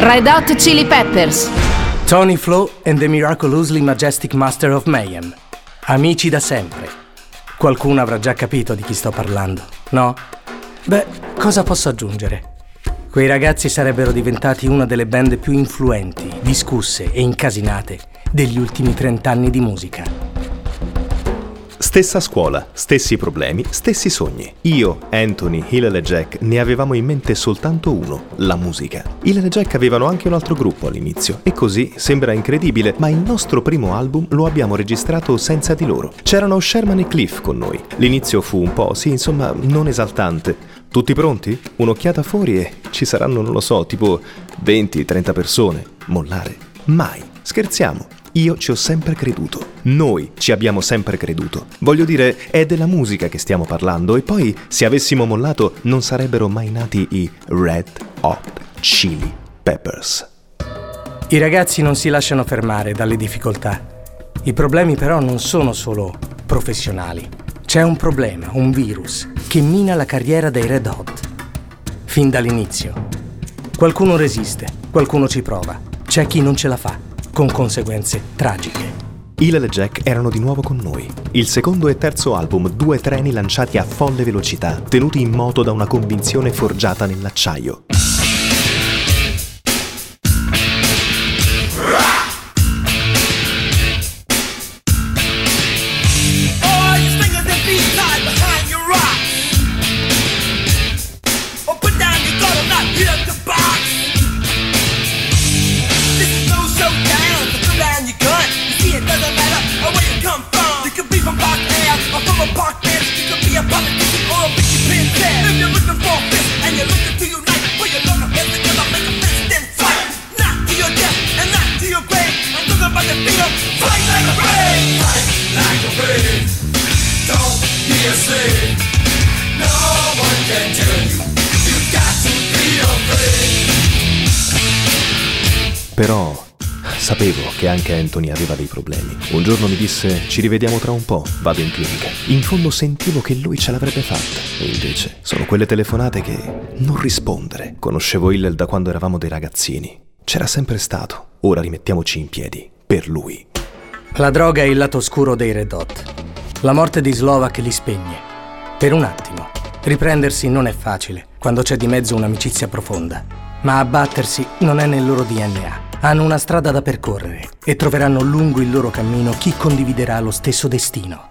Red Hot Chili Peppers. Tony Flo and the Miraculously Majestic Master of Mayhem. Amici da sempre. Qualcuno avrà già capito di chi sto parlando, no? Beh, cosa posso aggiungere? Quei ragazzi sarebbero diventati una delle band più influenti, discusse e incasinate degli ultimi 30 anni di musica. Stessa scuola, stessi problemi, stessi sogni. Io, Anthony, Hillel e Jack ne avevamo in mente soltanto uno, la musica. Hillel e Jack avevano anche un altro gruppo all'inizio e così, sembra incredibile, ma il nostro primo album lo abbiamo registrato senza di loro. C'erano Sherman e Cliff con noi. L'inizio fu un po', sì, insomma, non esaltante. Tutti pronti? Un'occhiata fuori e ci saranno, non lo so, tipo 20-30 persone. Mollare? Mai. Scherziamo. Io ci ho sempre creduto. Noi ci abbiamo sempre creduto. Voglio dire, è della musica che stiamo parlando e poi, se avessimo mollato, non sarebbero mai nati i Red Hot Chili Peppers. I ragazzi non si lasciano fermare dalle difficoltà. I problemi però non sono solo professionali. C'è un problema, un virus, che mina la carriera dei Red Hot. Fin dall'inizio. Qualcuno resiste, qualcuno ci prova. C'è chi non ce la fa, con conseguenze tragiche. Hillel e Jack erano di nuovo con noi. Il secondo e terzo album, due treni lanciati a folle velocità, tenuti in moto da una convinzione forgiata nell'acciaio. Però sapevo che anche Anthony aveva dei problemi. Un giorno mi disse: ci rivediamo tra un po', vado in clinica. In fondo sentivo che lui ce l'avrebbe fatta. E invece sono quelle telefonate che non rispondere. Conoscevo Hillel da quando eravamo dei ragazzini. C'era sempre stato. Ora rimettiamoci in piedi. Per lui. La droga è il lato oscuro dei Red Hot. La morte di Slovak li spegne. Per un attimo. Riprendersi non è facile quando c'è di mezzo un'amicizia profonda. Ma abbattersi non è nel loro DNA. Hanno una strada da percorrere e troveranno lungo il loro cammino chi condividerà lo stesso destino.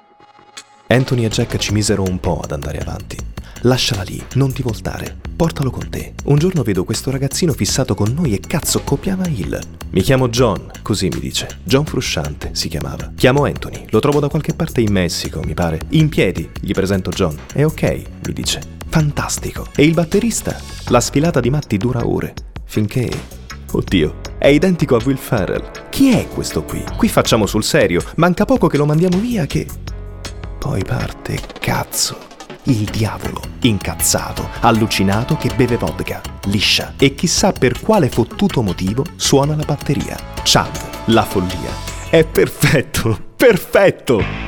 Anthony e Jack ci misero un po' ad andare avanti. Lasciala lì, non ti voltare, portalo con te. Un giorno vedo questo ragazzino fissato con noi e cazzo copiava Hill. Mi chiamo John, così mi dice. John Frusciante si chiamava. Chiamo Anthony, lo trovo da qualche parte in Messico, mi pare. In piedi, gli presento John. È ok, mi dice. Fantastico. E il batterista? La sfilata di matti dura ore, finché... Oddio, è identico a Will Ferrell. Chi è questo qui? Qui facciamo sul serio, manca poco che lo mandiamo via che... Poi parte, cazzo, il diavolo, incazzato, allucinato che beve vodka, liscia. E chissà per quale fottuto motivo suona la batteria. Chad, la follia. È perfetto, perfetto!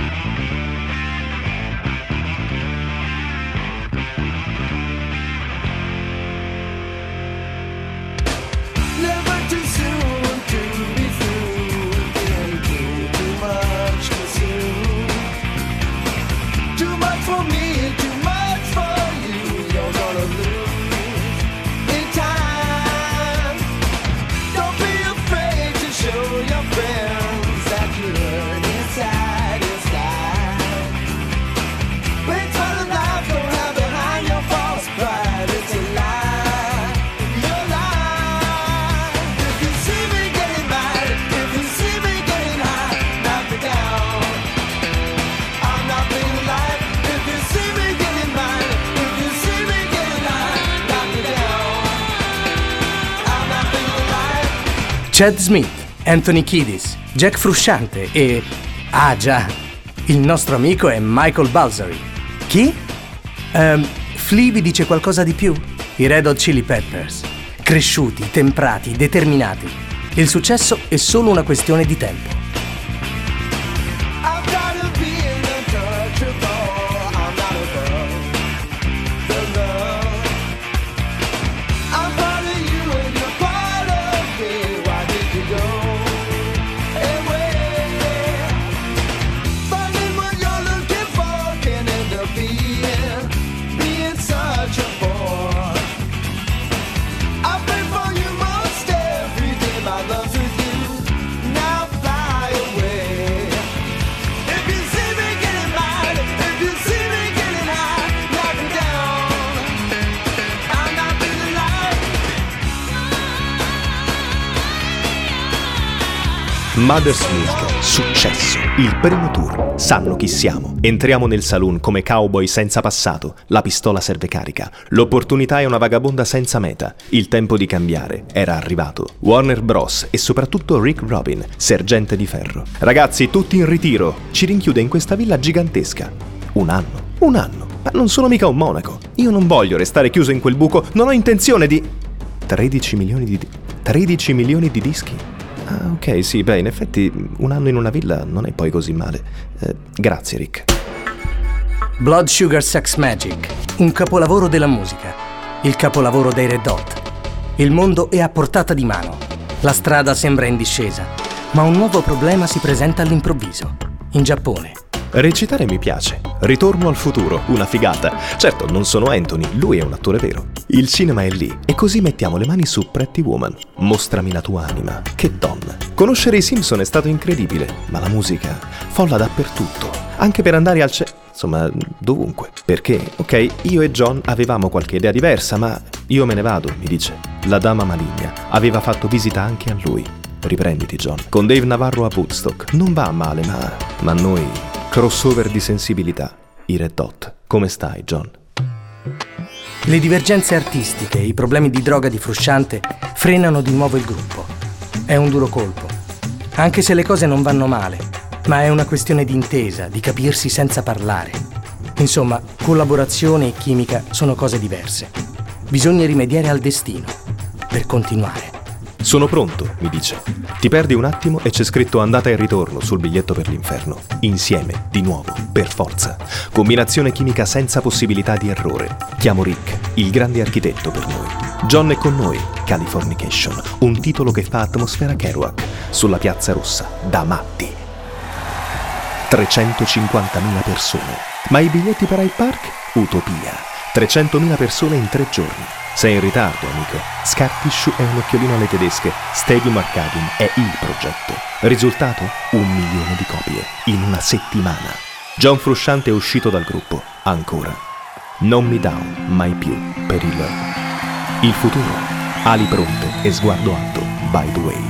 Chad Smith, Anthony Kiedis, Jack Frusciante e... ah già, il nostro amico è Michael Balsari. Chi? Flea vi dice qualcosa di più? I Red Hot Chili Peppers. Cresciuti, temprati, determinati. Il successo è solo una questione di tempo. Mother's Milk, successo, il primo tour, sanno chi siamo. Entriamo nel saloon come cowboy senza passato, la pistola serve carica, l'opportunità è una vagabonda senza meta, il tempo di cambiare era arrivato. Warner Bros. E soprattutto Rick Rubin, sergente di ferro. Ragazzi, tutti in ritiro, ci rinchiude in questa villa gigantesca. Un anno, ma non sono mica un monaco, io non voglio restare chiuso in quel buco, non ho intenzione di... 13 milioni di dischi? Ah, ok, sì, beh, in effetti un anno in una villa non è poi così male. Grazie, Rick. Blood Sugar Sex Magik, un capolavoro della musica, il capolavoro dei Red Hot. Il mondo è a portata di mano, la strada sembra in discesa, ma un nuovo problema si presenta all'improvviso, in Giappone. Recitare mi piace. Ritorno al futuro, una figata. Certo, non sono Anthony, lui è un attore vero. Il cinema è lì e così mettiamo le mani su Pretty Woman. Mostrami la tua anima. Che donna. Conoscere i Simpson è stato incredibile, ma la musica folla dappertutto. Anche per andare al insomma, dovunque. Perché, ok, io e John avevamo qualche idea diversa, ma io me ne vado, mi dice. La dama maligna aveva fatto visita anche a lui. Riprenditi, John. Con Dave Navarro a Woodstock. Non va male, ma noi... Crossover di sensibilità, i Red Hot. Come stai, John? Le divergenze artistiche e i problemi di droga di Frusciante frenano di nuovo il gruppo. È un duro colpo, anche se le cose non vanno male, ma è una questione di intesa, di capirsi senza parlare. Insomma, collaborazione e chimica sono cose diverse. Bisogna rimediare al destino per continuare. Sono pronto, mi dice. Ti perdi un attimo e c'è scritto andata e ritorno sul biglietto per l'inferno. Insieme, di nuovo, per forza. Combinazione chimica senza possibilità di errore. Chiamo Rick, il grande architetto per noi. John è con noi, Californication, un titolo che fa atmosfera Kerouac, sulla Piazza Rossa, da matti. 350.000 persone. Ma i biglietti per Hyde Park? Utopia. 300.000 persone in 3 giorni. Sei in ritardo, amico. Scarpisciu è un occhiolino alle tedesche. Stadium Arcadium è il progetto. Risultato? 1 milione di copie in una settimana. John Frusciante è uscito dal gruppo. Ancora. Non mi down, mai più, per il futuro. Ali pronte e sguardo alto, by the way.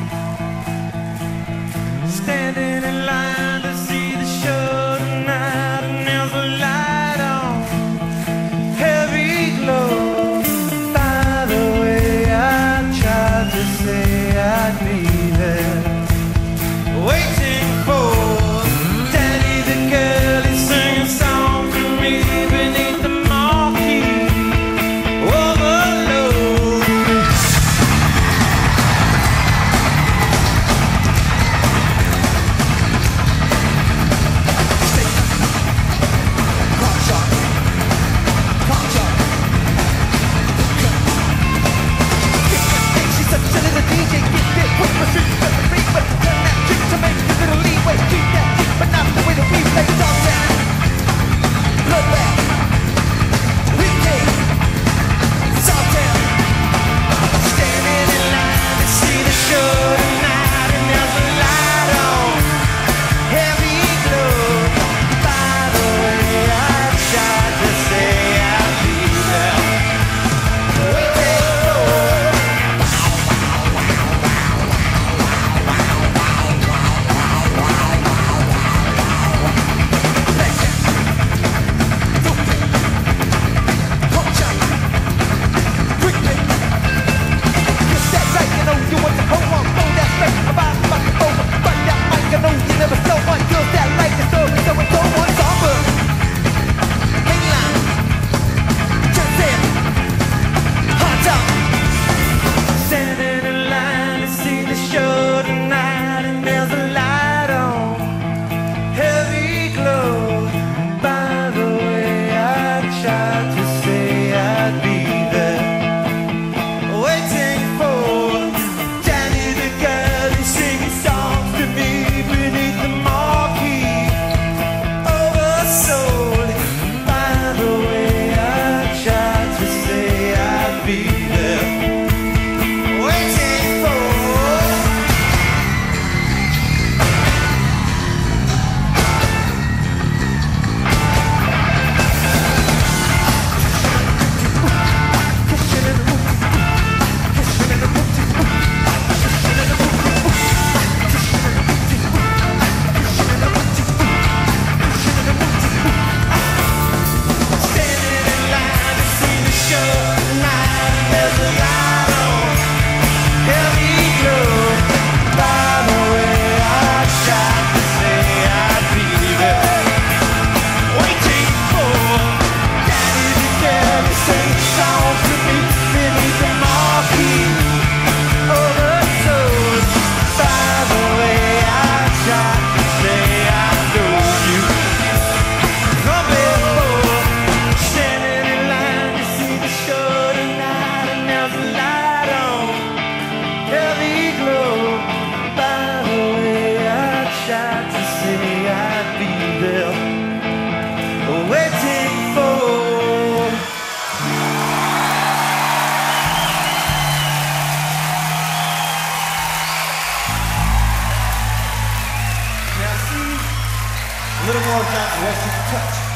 more Jack Electric Touch.